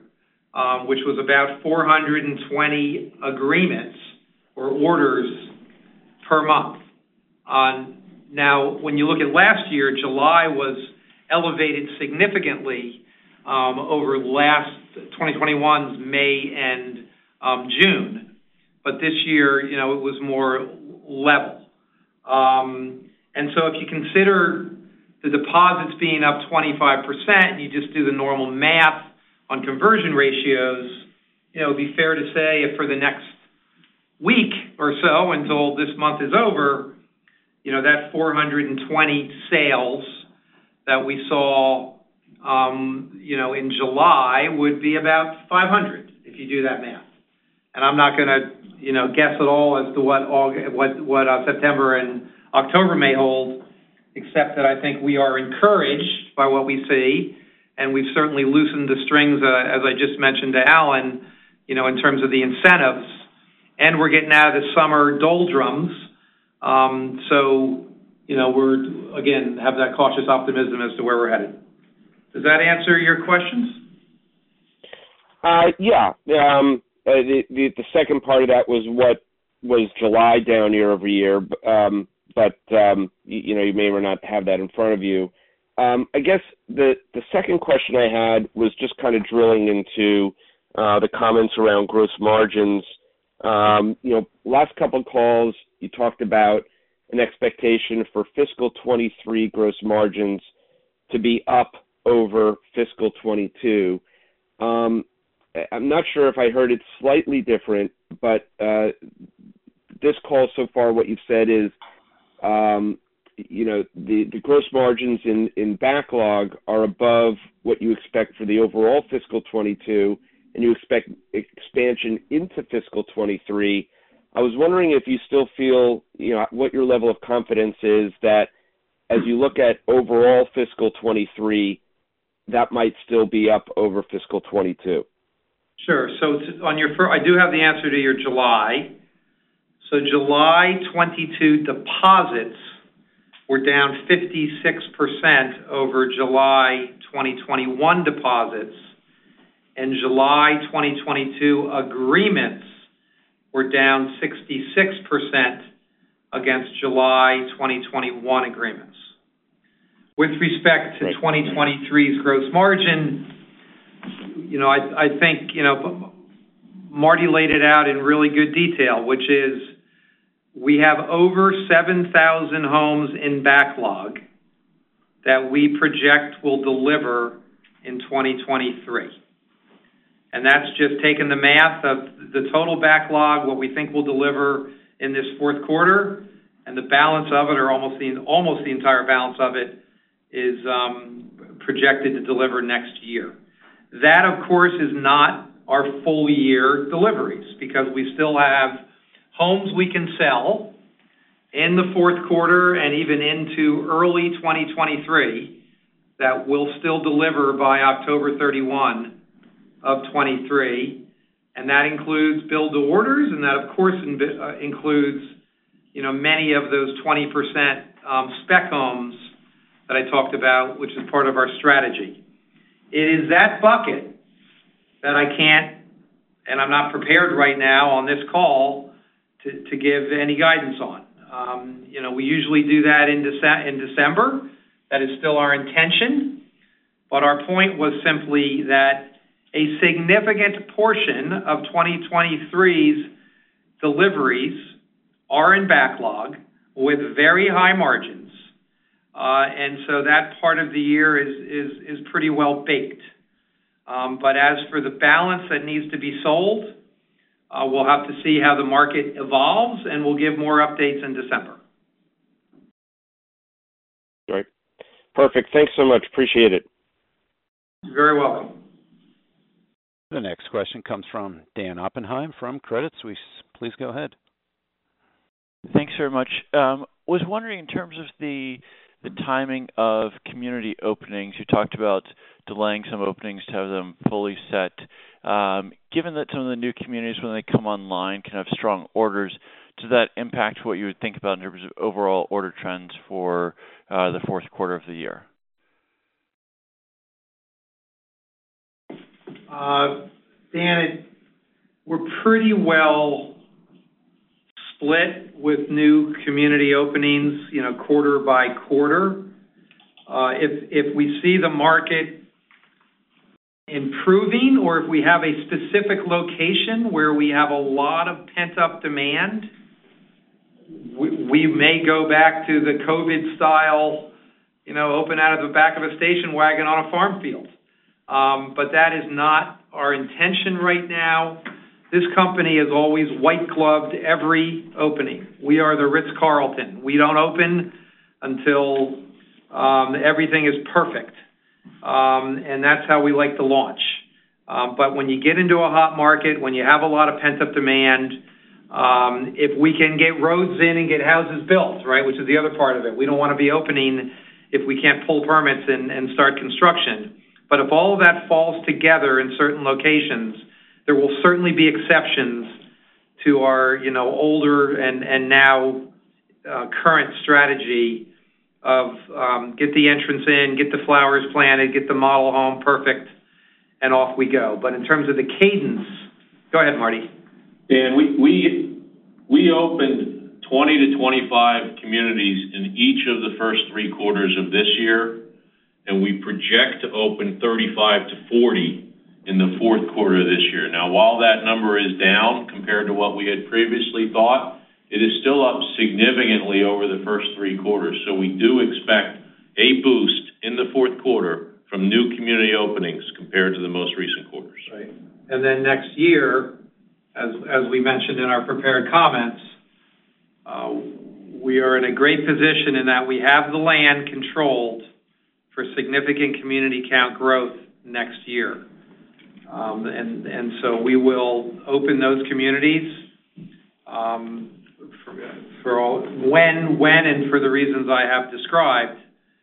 Speaker 2: which was about 420 agreements or orders per month. Now, when you look at last year, July was elevated significantly over last 2021's May and June. But this year, it was more level. And so if you consider the deposits being up 25%, and you just do the normal math on conversion ratios, it would be fair to say if for the next week or so until this month is over, that 420 sales that we saw, in July would be about 500 if you do that math. And I'm not going to, guess at all as to what September and October may hold, except that I think we are encouraged by what we see, and we've certainly loosened the strings, as I just mentioned to Alan, in terms of the incentives, and we're getting out of the summer doldrums. So, we're, again, have that cautious optimism as to where we're headed. Does that answer your questions?
Speaker 5: Yeah. The second part of that was what was July down year over year, but you may or not have that in front of you. I guess the second question I had was just kind of drilling into the comments around gross margins. Last couple of calls, you talked about an expectation for fiscal 23 gross margins to be up over fiscal 22. I'm not sure if I heard it slightly different, but this call so far, what you've said is, the gross margins in backlog are above what you expect for the overall fiscal 22, and you expect expansion into fiscal 23. I was wondering if you still feel, what your level of confidence is that as you look at overall fiscal 23, that might still be up over fiscal 22.
Speaker 2: Sure. So on your first, I do have the answer to your July. So July 22 deposits were down 56% over July 2021 deposits, and July 2022 agreements were down 66% against July 2021 agreements. With respect to 2023's gross margin, I think, Marty laid it out in really good detail, which is we have over 7,000 homes in backlog that we project will deliver in 2023. And that's just taking the math of the total backlog, what we think will deliver in this fourth quarter, and the balance of it, or almost the entire balance of it, is projected to deliver next year. That, of course, is not our full year deliveries, because we still have homes we can sell in the fourth quarter and even into early 2023 that will still deliver by October 31 of 23, and that includes build to orders, and that, of course, includes, many of those 20% spec homes that I talked about, which is part of our strategy. It is that bucket that I can't, and I'm not prepared right now on this call to give any guidance on. We usually do that in December. That is still our intention. But our point was simply that a significant portion of 2023's deliveries are in backlog with very high margins. And so that part of the year is pretty well baked. But as for the balance that needs to be sold, we'll have to see how the market evolves, and we'll give more updates in December.
Speaker 5: Right. Perfect. Thanks so much. Appreciate it.
Speaker 2: You're very welcome.
Speaker 1: The next question comes from Dan Oppenheim from Credit Suisse. Please go ahead.
Speaker 6: Thanks very much. Was wondering, in terms of the timing of community openings, you talked about delaying some openings to have them fully set. Given that some of the new communities, when they come online, can have strong orders, does that impact what you would think about in terms of overall order trends for the fourth quarter of the year?
Speaker 2: Dan, we're pretty well split with new community openings, quarter by quarter. If we see the market improving, or if we have a specific location where we have a lot of pent-up demand, we may go back to the COVID style, open out of the back of a station wagon on a farm field. But that is not our intention right now. This company has always white-gloved every opening. We are the Ritz-Carlton. We don't open until everything is perfect. And that's how we like to launch. But when you get into a hot market, when you have a lot of pent-up demand, if we can get roads in and get houses built, right, which is the other part of it. We don't want to be opening if we can't pull permits and start construction. But if all of that falls together in certain locations, there will certainly be exceptions to our, older and now current strategy of get the entrance in, get the flowers planted, get the model home perfect, and off we go. But in terms of the cadence, go ahead, Marty.
Speaker 3: Dan, we opened 20 to 25 communities in each of the first 3 quarters of this year, and we project to open 35 to 40 in the fourth quarter of this year. Now, while that number is down compared to what we had previously thought, it is still up significantly over the first 3 quarters. So we do expect a boost in the fourth quarter from new community openings compared to the most recent quarters.
Speaker 2: Right. And then next year, as we mentioned in our prepared comments, we are in a great position in that we have the land controlled for significant community count growth next year. And so we will open those communities for all when and for the reasons I have described.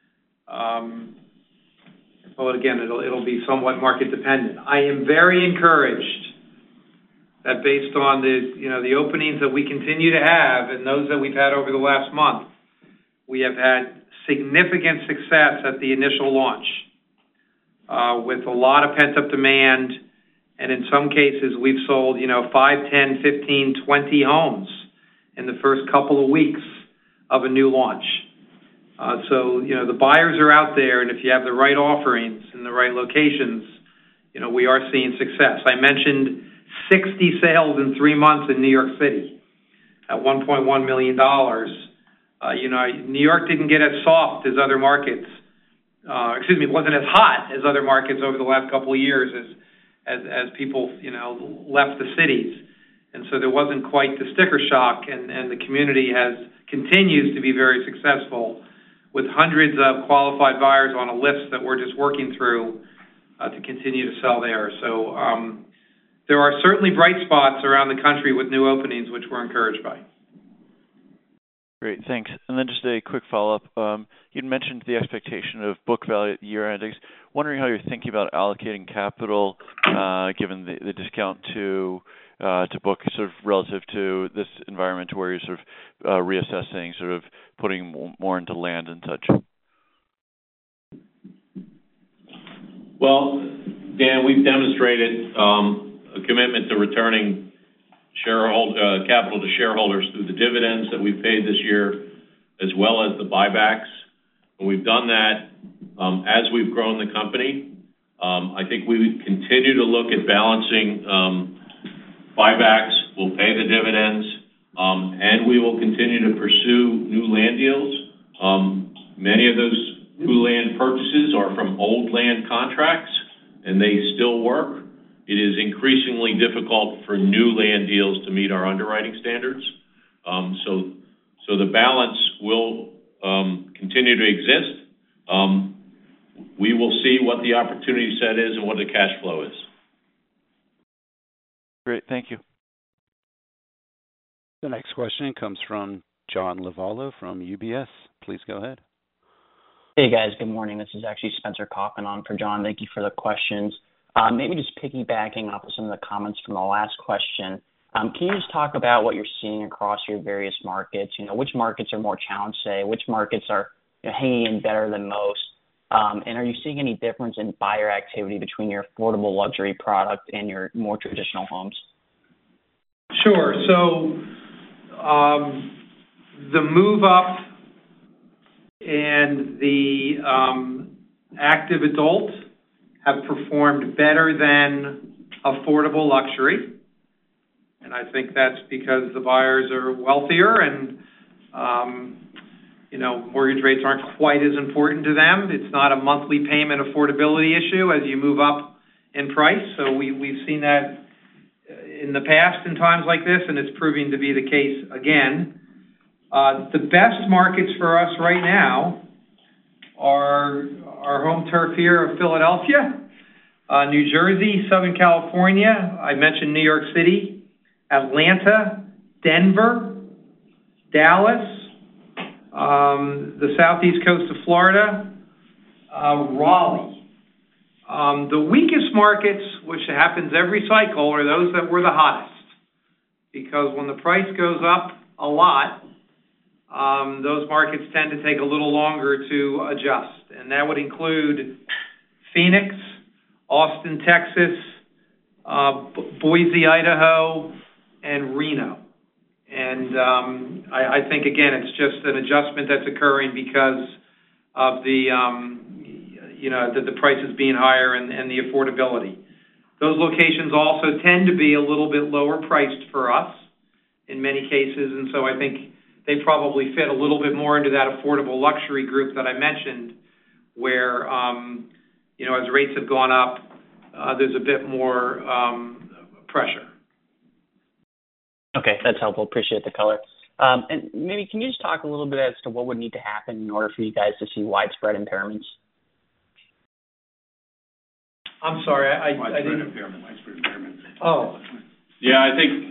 Speaker 2: Well, again, it'll be somewhat market dependent. I am very encouraged that based on the openings that we continue to have and those that we've had over the last month, we have had significant success at the initial launch. With a lot of pent-up demand, and in some cases, we've sold, 5, 10, 15, 20 homes in the first couple of weeks of a new launch. So, the buyers are out there, and if you have the right offerings in the right locations, we are seeing success. I mentioned 60 sales in 3 months in New York City at $1.1 million. New York didn't get as soft as other markets. It wasn't as hot as other markets over the last couple of years as people, left the cities. And so there wasn't quite the sticker shock, and the community continues to be very successful with hundreds of qualified buyers on a list that we're just working through to continue to sell there. So there are certainly bright spots around the country with new openings, which we're encouraged by.
Speaker 6: Great, thanks. And then just a quick follow-up. You'd mentioned the expectation of book value at year-end. Wondering how you're thinking about allocating capital, given the discount to book, sort of relative to this environment where you're sort of reassessing, sort of putting more into land and such.
Speaker 3: Well, Dan, we've demonstrated a commitment to returning capital to shareholders through the dividends that we've paid this year, as well as the buybacks. And we've done that as we've grown the company. I think we continue to look at balancing buybacks. We'll pay the dividends, and we will continue to pursue new land deals. Many of those new land purchases are from old land contracts, and they still work. It is increasingly difficult for new land deals to meet our underwriting standards. So the balance will continue to exist. We will see what the opportunity set is and what the cash flow is.
Speaker 6: Great, thank you.
Speaker 1: The next question comes from John Lovallo from UBS. Please go ahead.
Speaker 7: Hey guys, good morning. This is actually Spencer Coffin on for John. Thank you for the questions. Maybe just piggybacking off of some of the comments from the last question. Can you just talk about what you're seeing across your various markets? Which markets are more challenged, say? Which markets are hanging in better than most? And are you seeing any difference in buyer activity between your affordable luxury product and your more traditional homes?
Speaker 2: Sure. So the move up and the active adult have performed better than affordable luxury. And I think that's because the buyers are wealthier and, mortgage rates aren't quite as important to them. It's not a monthly payment affordability issue as you move up in price. So we've seen that in the past in times like this, and it's proving to be the case again. The best markets for us right now are our home turf here of Philadelphia, New Jersey, Southern California. I mentioned New York City, Atlanta, Denver, Dallas, the southeast coast of Florida, Raleigh. The weakest markets, which happens every cycle, are those that were the hottest. Because when the price goes up a lot, those markets tend to take a little longer to adjust. And that would include Phoenix, Austin, Texas, Boise, Idaho, and Reno. And I think, again, it's just an adjustment that's occurring because of the prices being higher and the affordability. Those locations also tend to be a little bit lower priced for us in many cases, and so I think they probably fit a little bit more into that affordable luxury group that I mentioned, where, as rates have gone up, there's a bit more pressure.
Speaker 7: Okay, that's helpful. Appreciate the color. And maybe can you just talk a little bit as to what would need to happen in order for you guys to see widespread impairments?
Speaker 2: I'm sorry, I didn't...
Speaker 8: Widespread impairment.
Speaker 2: Oh.
Speaker 3: Yeah, I think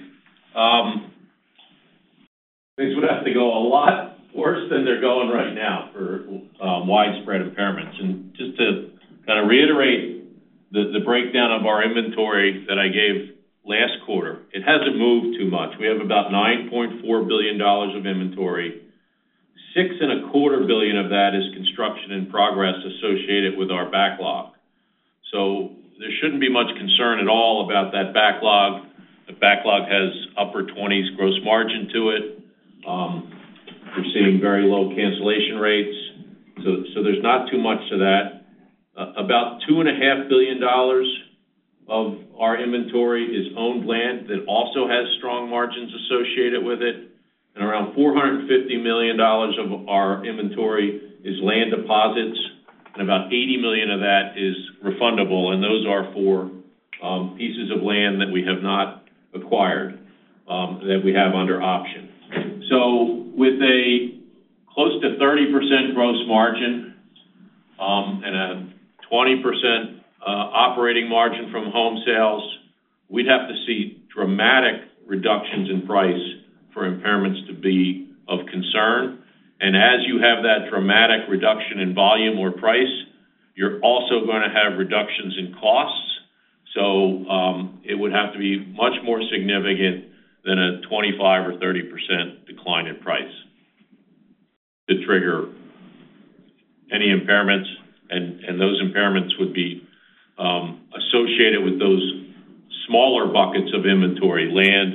Speaker 3: things would have to go a lot worse than they're going right now for widespread impairments. And just to kind of reiterate the breakdown of our inventory that I gave last quarter, it hasn't moved too much. We have about $9.4 billion of inventory. $6.25 billion of that is construction in progress associated with our backlog. So there shouldn't be much concern at all about that backlog. The backlog has upper 20s gross margin to it. We're seeing very low cancellation rates. So there's not too much to that. About $2.5 billion of our inventory is owned land that also has strong margins associated with it. And around $450 million of our inventory is land deposits, and about $80 million of that is refundable, and those are for pieces of land that we have not acquired, that we have under option. So with a close to 30% gross margin and a 20% operating margin from home sales, we'd have to see dramatic reductions in price for impairments to be of concern. And as you have that dramatic reduction in volume or price, you're also going to have reductions in costs. So it would have to be much more significant than a 25 or 30% decline in price to trigger any impairments. And those impairments would be associated with those smaller buckets of inventory, land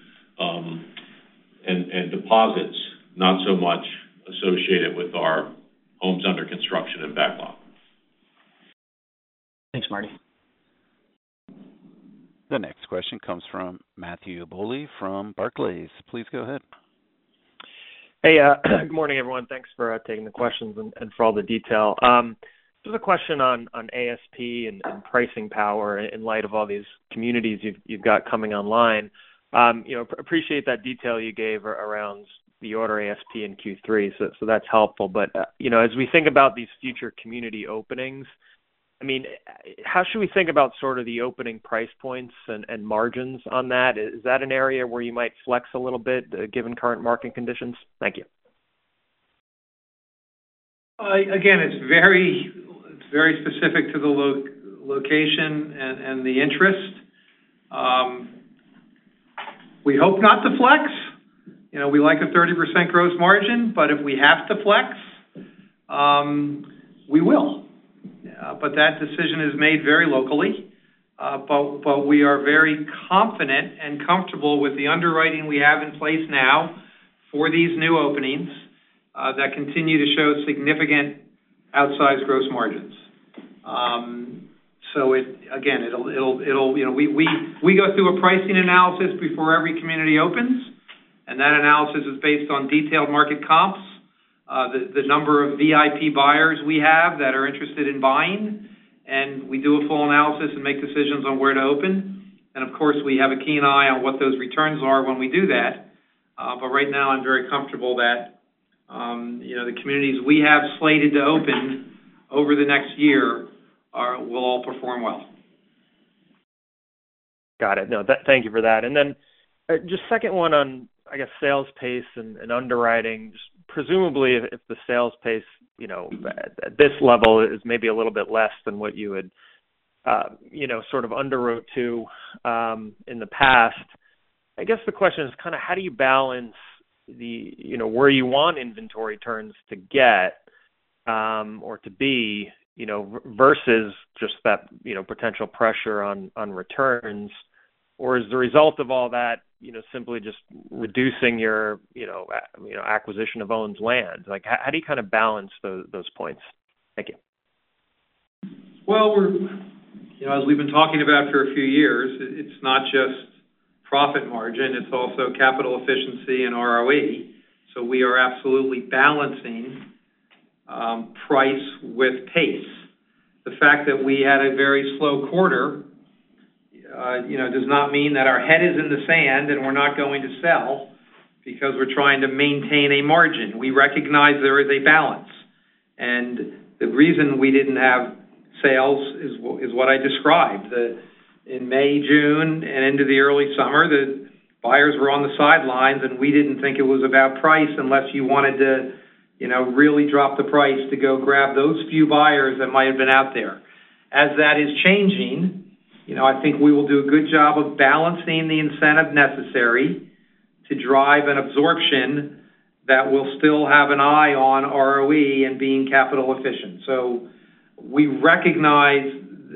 Speaker 3: and deposits, not so much associated with our homes under construction and backlog.
Speaker 7: Thanks, Marty.
Speaker 1: The next question comes from Matthew Bouley from Barclays. Please go ahead.
Speaker 9: Hey, good morning, everyone. Thanks for taking the questions and for all the detail. Just a question on ASP and pricing power in light of all these communities you've got coming online. Appreciate that detail you gave around the order ASP in Q3, so that's helpful. But, as we think about these future community openings, I mean, how should we think about sort of the opening price points and margins on that? Is that an area where you might flex a little bit given current market conditions? Thank you.
Speaker 2: Again, it's very specific to the location and the interest. We hope not to flex. We like a 30% gross margin, but if we have to flex, we will. but that decision is made very locally. But we are very confident and comfortable with the underwriting we have in place now for these new openings that continue to show significant outsized gross margins. So it'll we go through a pricing analysis before every community opens, and that analysis is based on detailed market comps, the number of VIP buyers we have that are interested in buying, and we do a full analysis and make decisions on where to open. And of course, we have a keen eye on what those returns are when we do that. But right now, I'm very comfortable that the communities we have slated to open over the next year will all perform well.
Speaker 9: Got it. No, thank you for that. And then just second one on, I guess, sales pace and underwriting. Just presumably, if the sales pace, at this level is maybe a little bit less than what you had, sort of underwrote to in the past. I guess the question is kind of how do you balance the, where you want inventory turns to get or to be, versus just that, potential pressure on returns, or is the result of all that, simply just reducing your, acquisition of owned land? Like, how do you kind of balance those points? Thank you.
Speaker 2: Well, as we've been talking about for a few years, it's not just profit margin, it's also capital efficiency and ROE. So we are absolutely balancing price with pace. The fact that we had a very slow quarter, does not mean that our head is in the sand and we're not going to sell because we're trying to maintain a margin. We recognize there is a balance. And the reason we didn't have sales is what I described. In May, June, and into the early summer, the buyers were on the sidelines, and we didn't think it was about price unless you wanted to, really drop the price to go grab those few buyers that might have been out there. As that is changing, I think we will do a good job of balancing the incentive necessary to drive an absorption that will still have an eye on ROE and being capital efficient. So we recognize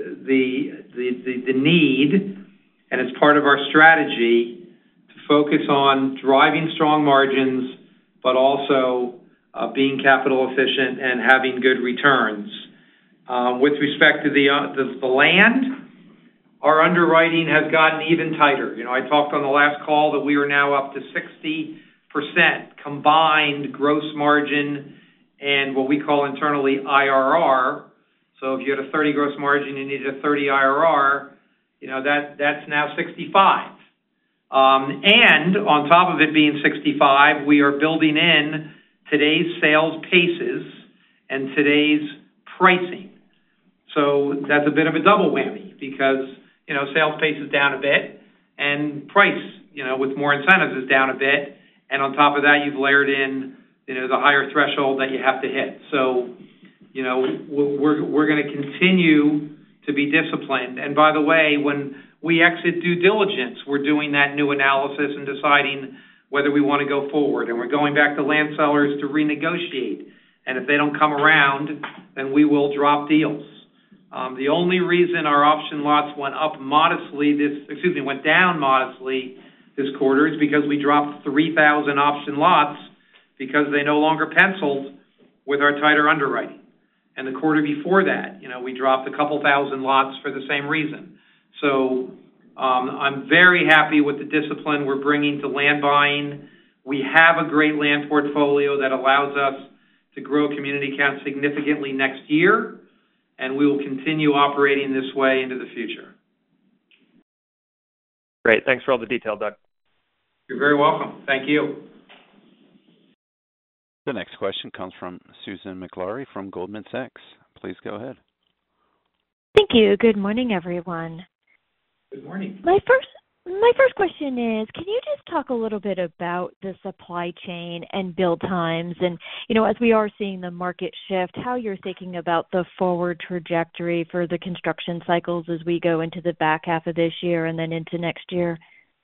Speaker 2: the need, and it's part of our strategy to focus on driving strong margins, but also being capital efficient and having good returns. With respect to the land, our underwriting has gotten even tighter. I talked on the last call that we are now up to 60% combined gross margin and what we call internally IRR. So if you had a 30 gross margin, you needed a 30 IRR, that's now 65. And on top of it being 65, we are building in today's sales paces and today's pricing. So that's a bit of a double whammy because, sales pace is down a bit and price, with more incentives is down a bit. And on top of that, you've layered in, the higher threshold that you have to hit. So, we're going to continue to be disciplined. And by the way, when we exit due diligence, we're doing that new analysis and deciding whether we want to go forward. And we're going back to land sellers to renegotiate. And if they don't come around, then we will drop deals. The only reason our option lots went down modestly this quarter is because we dropped 3,000 option lots because they no longer penciled with our tighter underwriting. And the quarter before that, we dropped a couple thousand lots for the same reason. So I'm very happy with the discipline we're bringing to land buying. We have a great land portfolio that allows us to grow community count significantly next year, and we will continue operating this way into the future.
Speaker 9: Great. Thanks for all the detail, Doug.
Speaker 2: You're very welcome. Thank you.
Speaker 1: The next question comes from Susan Maklari from Goldman Sachs. Please go ahead.
Speaker 8: Thank you. Good morning, everyone.
Speaker 2: Good morning.
Speaker 8: My first question is, can you just talk a little bit about the supply chain and build times and, as we are seeing the market shift, how you're thinking about the forward trajectory for the construction cycles as we go into the back half of this year and then into next year?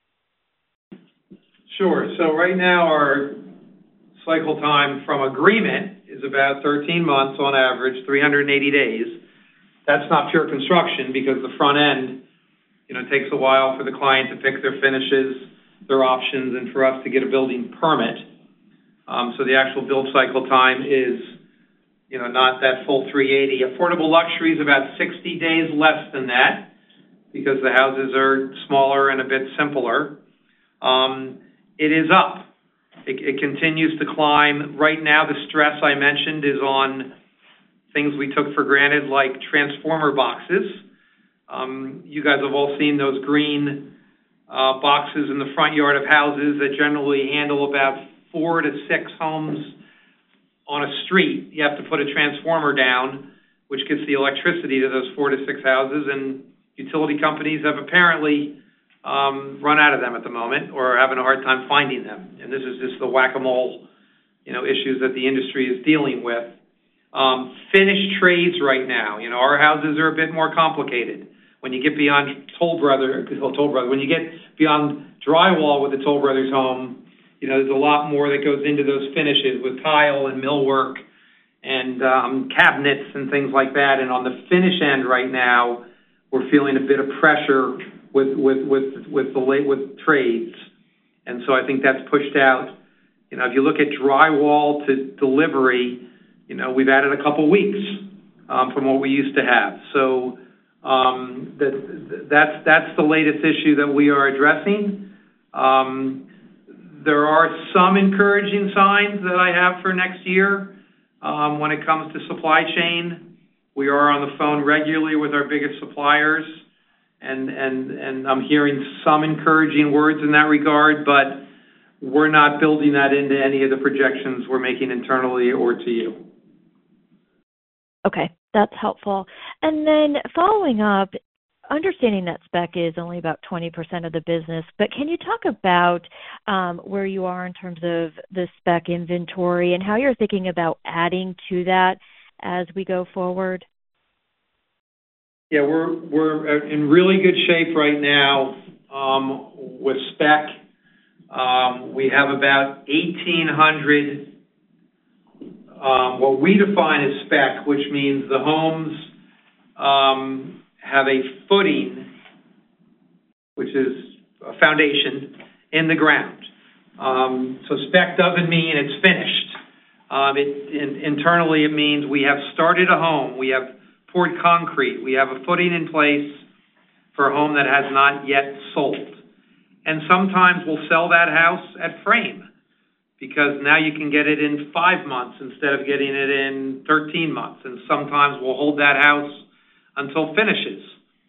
Speaker 2: Sure. So right now our cycle time from agreement is about 13 months on average, 380 days. That's not pure construction because the front end, takes a while for the client to pick their finishes, their options, and for us to get a building permit. So the actual build cycle time is, not that full 380. Affordable luxury is about 60 days less than that because the houses are smaller and a bit simpler. It is up. It continues to climb. Right now, the stress I mentioned is on things we took for granted like transformer boxes. You guys have all seen those green boxes in the front yard of houses that generally handle about 4 to 6 homes on a street. You have to put a transformer down, which gets the electricity to those 4 to 6 houses, and utility companies have apparently run out of them at the moment or are having a hard time finding them. And this is just the whack-a-mole, issues that the industry is dealing with. Finished trades right now. Our houses are a bit more complicated. When you get beyond when you get beyond drywall with the Toll Brothers home, there's a lot more that goes into those finishes with tile and millwork and cabinets and things like that. And on the finish end right now, we're feeling a bit of pressure with trades, and so I think that's pushed out. If you look at drywall to delivery, we've added a couple weeks from what we used to have. So that's the latest issue that we are addressing. There are some encouraging signs that I have for next year when it comes to supply chain. We are on the phone regularly with our biggest suppliers, and I'm hearing some encouraging words in that regard, but we're not building that into any of the projections we're making internally or to you.
Speaker 8: Okay, that's helpful. And then following up, understanding that spec is only about 20% of the business, but can you talk about where you are in terms of the spec inventory and how you're thinking about adding to that as we go forward?
Speaker 2: Yeah, we're in really good shape right now with spec. We have about 1,800 what we define as spec, which means the homes have a footing, which is a foundation, in the ground. So spec doesn't mean it's finished. Internally, it means we have started a home, we have poured concrete, we have a footing in place for a home that has not yet sold. And sometimes we'll sell that house at frame because now you can get it in 5 months instead of getting it in 13 months. And sometimes we'll hold that house until finishes.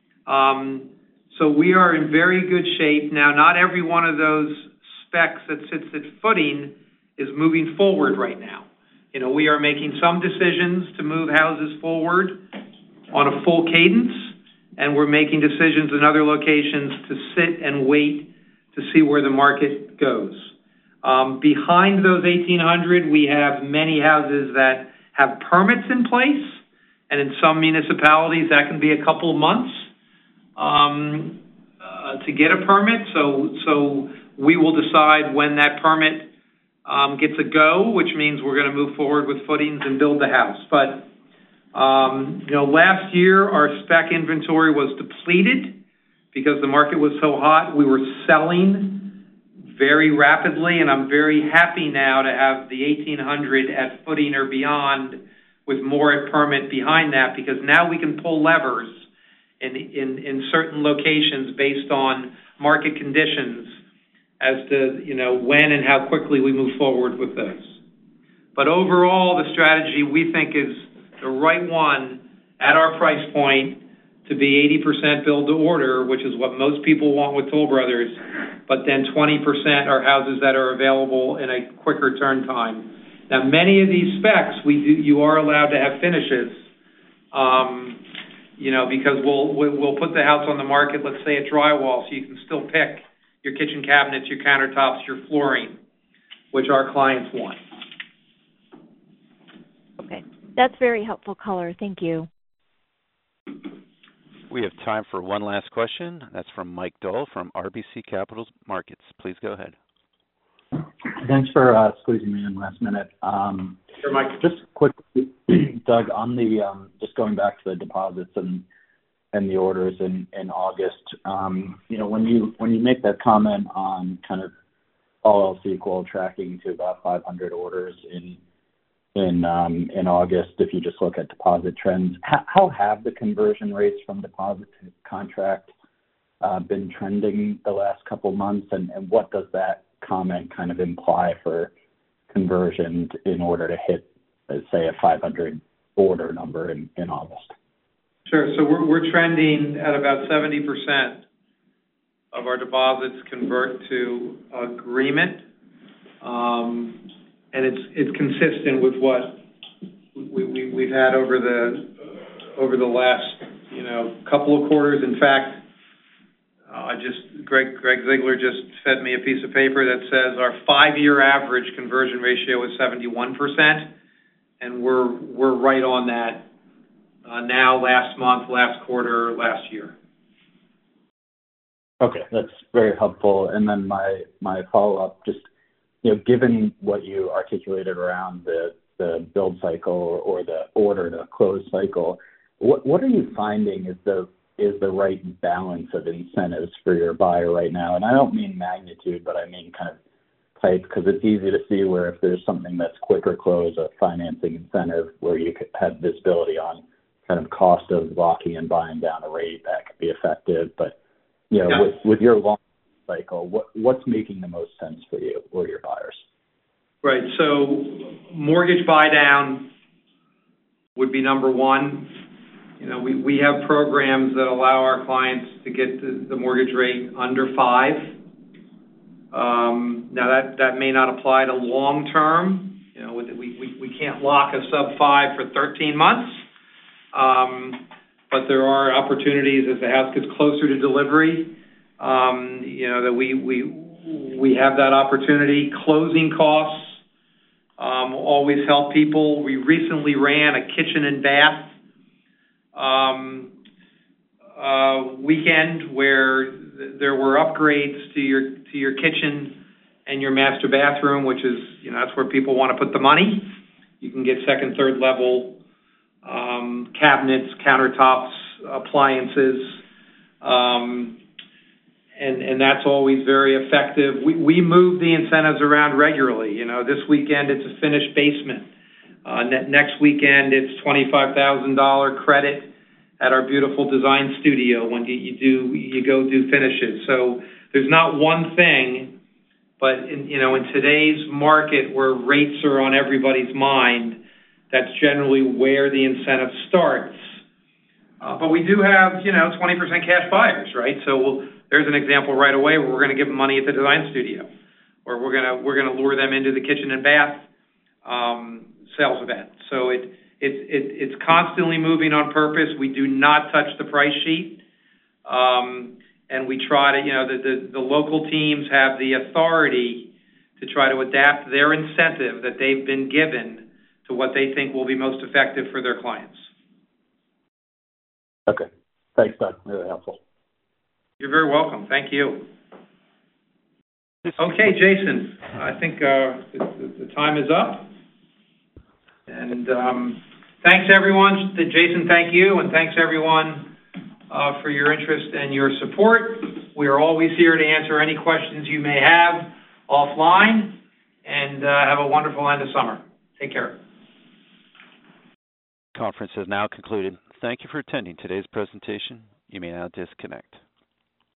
Speaker 2: So we are in very good shape. Now, not every one of those specs that sits at footing is moving forward right now. We are making some decisions to move houses forward on a full cadence, and we're making decisions in other locations to sit and wait to see where the market goes. Behind those 1,800, we have many houses that have permits in place, and in some municipalities, that can be a couple of months to get a permit. So we will decide when that permit gets a go, which means we're going to move forward with footings and build the house. But last year our spec inventory was depleted because the market was so hot. We were selling very rapidly, and I'm very happy now to have the 1,800 at footing or beyond with more at permit behind that, because now we can pull levers in certain locations based on market conditions as to when and how quickly we move forward with those. But overall, the strategy we think is the right one at our price point to be 80% build to order, which is what most people want with Toll Brothers, but then 20% are houses that are available in a quicker turn time. Now, many of these specs you are allowed to have finishes, because we'll put the house on the market, let's say at drywall, so you can still pick your kitchen cabinets, your countertops, your flooring, which our clients want.
Speaker 8: Okay, that's very helpful color. Thank you.
Speaker 1: We have time for one last question. That's from Mike Dahl from RBC Capital Markets. Please go ahead. Thanks for squeezing me in last minute.
Speaker 2: Sure, Mike.
Speaker 1: Just quickly,
Speaker 10: Doug, on the just going back to the deposits and the orders in August, when you make that comment on kind of all else equal, tracking to about 500 orders in August, if you just look at deposit trends, how have the conversion rates from deposit to contract been trending the last couple months, and what does that comment kind of imply for conversion in order to hit, let's say, a 500 order number in August? Sure. So we're trending at about 70% of our deposits convert to agreement, and it's consistent with what we've had over the last couple of quarters. In fact, Greg Ziegler just fed me a piece of paper that says our 5-year average conversion ratio is 71%, and we're right on that now, last month, last quarter, last year. Okay, that's very helpful. And then my follow-up, just given what you articulated around the build cycle or the order to close cycle, what are you finding is the right balance of incentives for your buyer right now? And I don't mean magnitude, but I mean kind of type, because it's easy to see where if there's something that's quicker close, a financing incentive where you could have visibility on kind of cost of locking and buying down a rate, that could be effective. But with your long cycle, what's making the most sense for you or your buyers? Right. So mortgage buy down would be number one. We have programs that allow our clients to get the mortgage rate under 5. Now that may not apply to long term. We can't lock a sub 5 for 13 months. But there are opportunities as the house gets closer to delivery, that we have that opportunity. Closing costs always help people. We recently ran a kitchen and bath weekend where there were upgrades to your kitchen and your master bathroom, which is, that's where people want to put the money. You can get second, third level cabinets, countertops, appliances, and that's always very effective. We move the incentives around regularly. This weekend it's a finished basement. Next weekend it's $25,000 credit at our beautiful design studio when you go do finishes. So there's not one thing, but in today's market where rates are on everybody's mind, that's generally where the incentive starts. But we do have 20% cash buyers, right? So there's an example right away where we're going to give them money at the design studio, or we're going to lure them into the kitchen and bath sales event. So it's constantly moving on purpose. We do not touch the price sheet, and we try to the local teams have the authority to try to adapt their incentive that they've been given to what they think will be most effective for their clients. Okay. Thanks, Doug. Really helpful. You're very welcome. Thank you. Okay, Jason, I think the time is up. And thanks, everyone. Jason, thank you, and thanks, everyone, for your interest and your support. We are always here to answer any questions you may have offline, and have a wonderful end of summer. Take care.
Speaker 1: Conference has now concluded. Thank you for attending today's presentation. You may now disconnect.